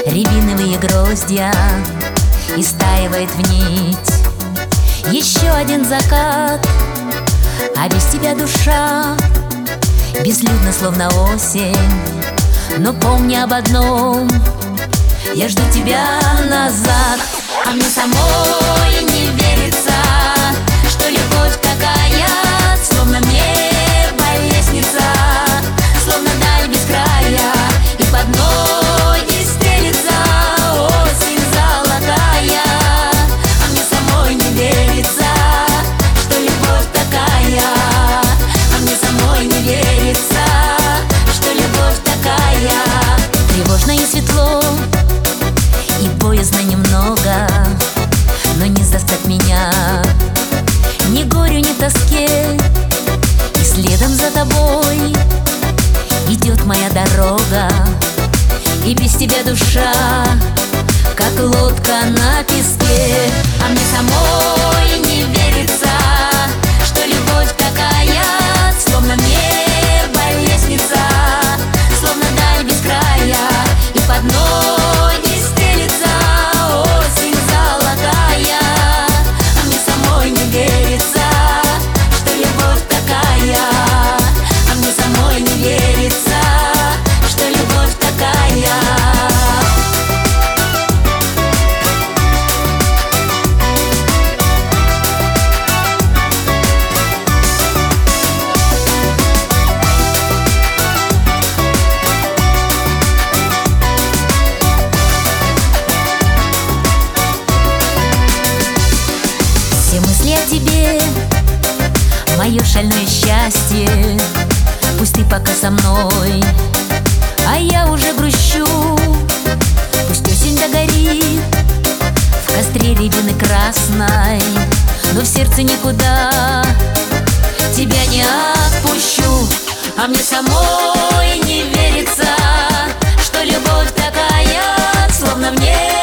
рябиновые гроздья истаивает в нить. Еще один закат, а без тебя душа безлюдна, словно осень. Но помни об одном: я жду тебя назад. А мне самой не верится, что любовь такая, словно небо лестница, словно даль без края, и под ноги стелится осень золотая. А мне самой не верится, что любовь такая. А мне самой не верится, что любовь такая. Тревожно и светло, и боязно немного, но не застать меня ни горю, ни тоске. И следом за тобой идет моя дорога, и без тебя душа, как лодка на песке. А мне самой не верится, что любовь такая, словно небо лестница, словно даль без края, и под ноги стелится осень золотая. А мне самой не верится, что любовь такая. А мне самой не верится, что любовь такая. Все мысли о тебе, мое шальное счастье. Пусть ты пока со мной, а я уже грущу. Пусть осень догорит в костре рябины красной, но в сердце никуда тебя не отпущу. А мне самой не верится, что любовь такая, словно в небе